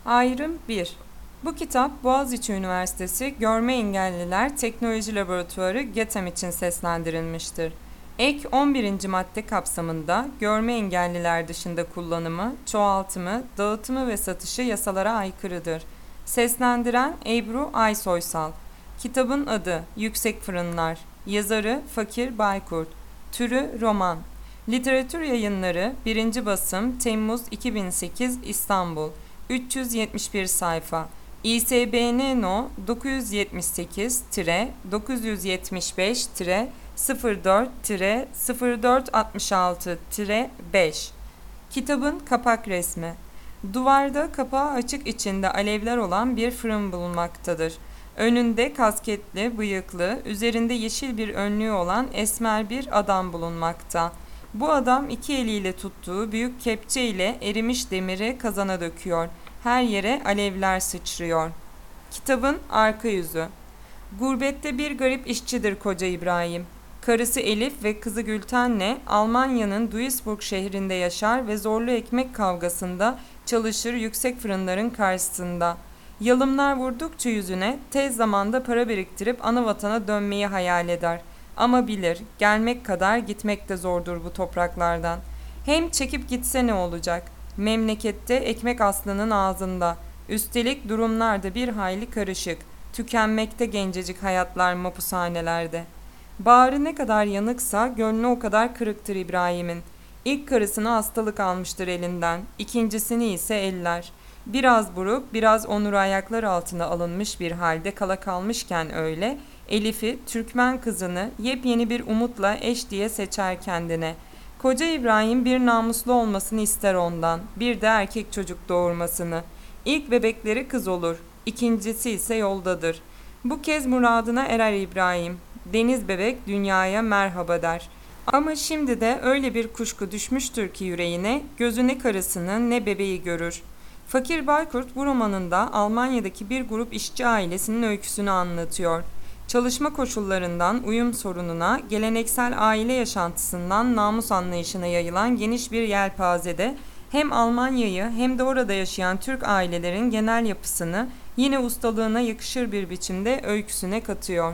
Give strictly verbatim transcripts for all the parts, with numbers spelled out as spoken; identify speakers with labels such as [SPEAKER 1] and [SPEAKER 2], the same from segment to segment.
[SPEAKER 1] Ayrım bir. Bu kitap Boğaziçi Üniversitesi Görme Engelliler Teknoloji Laboratuvarı GETEM için seslendirilmiştir. Ek on birinci madde kapsamında görme engelliler dışında kullanımı, çoğaltımı, dağıtımı ve satışı yasalara aykırıdır. Seslendiren Ebru Aysoysal. Kitabın adı Yüksek Fırınlar. Yazarı Fakir Baykurt. Türü roman. Literatür Yayınları birinci basım Temmuz iki bin sekiz İstanbul. üç yüz yetmiş bir sayfa. İ S B N No dokuz yüz yetmiş sekiz dokuz yüz yetmiş beş sıfır dört sıfır dört altmış altı beş. Kitabın kapak resmi. Duvarda kapağı açık içinde alevler olan bir fırın bulunmaktadır. Önünde kasketli, bıyıklı, üzerinde yeşil bir önlüğü olan esmer bir adam bulunmakta. Bu adam iki eliyle tuttuğu büyük kepçe ile erimiş demiri kazana döküyor. Her yere alevler sıçrıyor. Kitabın arka yüzü. Gurbette bir garip işçidir koca İbrahim. Karısı Elif ve kızı Gülten'le Almanya'nın Duisburg şehrinde yaşar ve zorlu ekmek kavgasında çalışır yüksek fırınların karşısında. Yalımlar vurdukça yüzüne tez zamanda para biriktirip ana vatana dönmeyi hayal eder. Ama bilir, gelmek kadar gitmek de zordur bu topraklardan. Hem çekip gitse ne olacak? Memlekette ekmek aslının ağzında. Üstelik durumlar da bir hayli karışık. Tükenmekte gencecik hayatlar mapushanelerde. Bağrı ne kadar yanıksa gönlü o kadar kırıktır İbrahim'in. İlk karısını hastalık almıştır elinden, ikincisini ise eller. Biraz buruk, biraz onuru ayaklar altına alınmış bir halde kala kalmışken öyle, Elif'i, Türkmen kızını yepyeni bir umutla eş diye seçer kendine. Koca İbrahim bir namuslu olmasını ister ondan, bir de erkek çocuk doğurmasını. İlk bebekleri kız olur, ikincisi ise yoldadır. Bu kez muradına erer İbrahim. Deniz bebek dünyaya merhaba der. Ama şimdi de öyle bir kuşku düşmüştür ki yüreğine, gözü ne karısını ne bebeği görür. Fakir Baykurt bu romanında Almanya'daki bir grup işçi ailesinin öyküsünü anlatıyor. Çalışma koşullarından uyum sorununa, geleneksel aile yaşantısından namus anlayışına yayılan geniş bir yelpazede hem Almanya'yı hem de orada yaşayan Türk ailelerin genel yapısını yine ustalığına yakışır bir biçimde öyküsüne katıyor.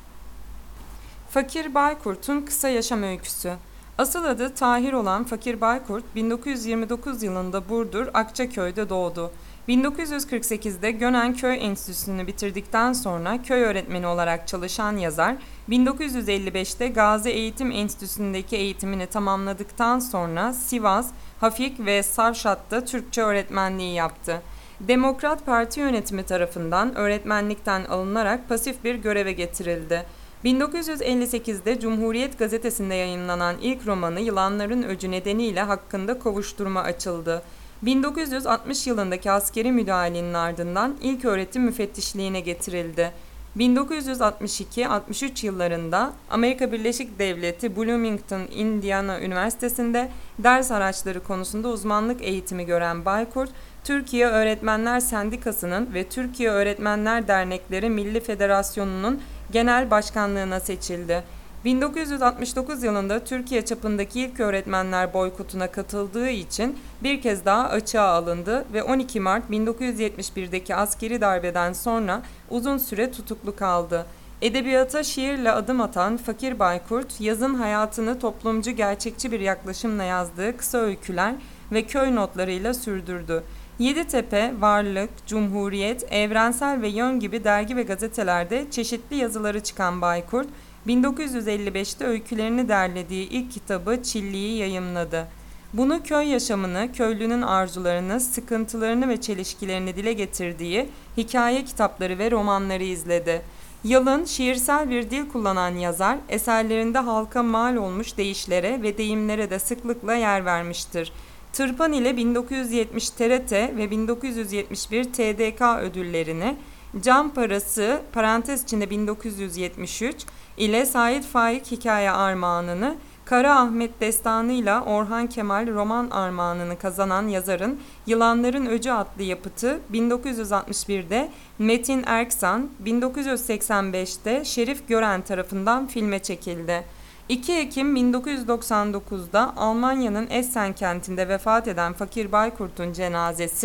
[SPEAKER 1] Fakir Baykurt'un kısa yaşam öyküsü. Asıl adı Tahir olan Fakir Baykurt bin dokuz yüz yirmi dokuz yılında Burdur, Akçaköy'de doğdu. bin dokuz yüz kırk sekizde Gönen Köy Enstitüsü'nü bitirdikten sonra köy öğretmeni olarak çalışan yazar, bin dokuz yüz elli beşte Gazi Eğitim Enstitüsü'ndeki eğitimini tamamladıktan sonra Sivas, Hafik ve Savşat'ta Türkçe öğretmenliği yaptı. Demokrat Parti yönetimi tarafından öğretmenlikten alınarak pasif bir göreve getirildi. bin dokuz yüz elli sekizde Cumhuriyet Gazetesi'nde yayınlanan ilk romanı Yılanların Öcü nedeniyle hakkında kovuşturma açıldı. bin dokuz yüz altmış yılındaki askeri müdahalenin ardından ilköğretim müfettişliğine getirildi. bin dokuz yüz altmış iki altmış üç yıllarında Amerika Birleşik Devleti Bloomington, Indiana Üniversitesi'nde ders araçları konusunda uzmanlık eğitimi gören Baykurt, Türkiye Öğretmenler Sendikası'nın ve Türkiye Öğretmenler Dernekleri Milli Federasyonu'nun genel başkanlığına seçildi. bin dokuz yüz altmış dokuz yılında Türkiye çapındaki ilk öğretmenler boykotuna katıldığı için bir kez daha açığa alındı ve on iki Mart bin dokuz yüz yetmiş birdeki askeri darbeden sonra uzun süre tutuklu kaldı. Edebiyata şiirle adım atan Fakir Baykurt, yazın hayatını toplumcu gerçekçi bir yaklaşımla yazdığı kısa öyküler ve köy notlarıyla sürdürdü. Yeditepe, Varlık, Cumhuriyet, Evrensel ve Yön gibi dergi ve gazetelerde çeşitli yazıları çıkan Baykurt, bin dokuz yüz elli beşte öykülerini derlediği ilk kitabı Çilli'yi yayımladı. Bunu köy yaşamını, köylünün arzularını, sıkıntılarını ve çelişkilerini dile getirdiği hikaye kitapları ve romanları izledi. Yalın, şiirsel bir dil kullanan yazar, eserlerinde halka mal olmuş deyişlere ve deyimlere de sıklıkla yer vermiştir. Tırpan ile bin dokuz yüz yetmiş T R T ve bin dokuz yüz yetmiş bir T D K ödüllerini, Can Parası parantez içinde bin dokuz yüz yetmiş üç ile Sait Faik Hikaye Armağanını, Kara Ahmet Destanı ile Orhan Kemal Roman Armağanını kazanan yazarın Yılanların Öcü adlı yapıtı bin dokuz yüz altmış birde Metin Erksan, bin dokuz yüz seksen beşte Şerif Gören tarafından filme çekildi. iki Ekim bin dokuz yüz doksan dokuzda Almanya'nın Essen kentinde vefat eden Fakir Baykurt'un cenazesi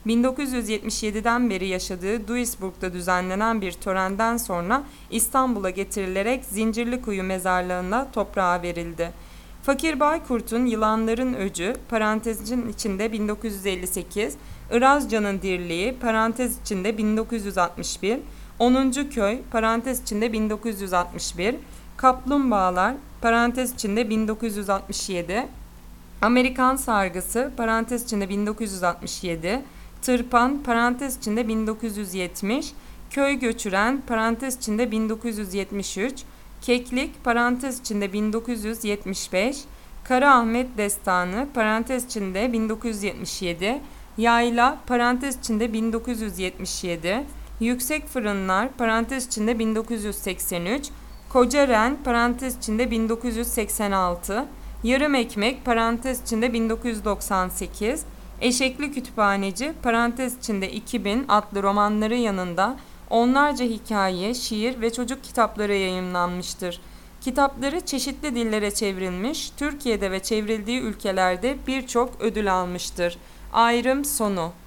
[SPEAKER 1] bin dokuz yüz yetmiş yediden beri yaşadığı Duisburg'da düzenlenen bir törenden sonra İstanbul'a getirilerek Zincirlikuyu mezarlığına toprağa verildi. Fakir Baykurt'un Yılanların Öcü, parantezin içinde bin dokuz yüz elli sekiz, Irazcan'ın Dirliği, parantez içinde bin dokuz yüz altmış bir, onuncu Köy, parantez içinde bin dokuz yüz altmış bir, Kaplumbağalar, parantez içinde bin dokuz yüz altmış yedi, Amerikan Sargısı, parantez içinde bin dokuz yüz altmış yedi, Tırpan, parantez içinde bin dokuz yüz yetmiş, Köy Göçüren, parantez içinde bin dokuz yüz yetmiş üç, Keklik, parantez içinde bin dokuz yüz yetmiş beş, Kara Ahmet Destanı, parantez içinde bin dokuz yüz yetmiş yedi, Yayla, parantez içinde bin dokuz yüz yetmiş yedi, Yüksek Fırınlar, parantez içinde bin dokuz yüz seksen üç, Kocaren, parantez içinde bin dokuz yüz seksen altı, Yarım Ekmek, parantez içinde bin dokuz yüz doksan sekiz, Eşekli Kütüphaneci, parantez içinde iki bin adlı romanları yanında onlarca hikaye, şiir ve çocuk kitapları yayımlanmıştır. Kitapları çeşitli dillere çevrilmiş, Türkiye'de ve çevrildiği ülkelerde birçok ödül almıştır. Ayrım sonu.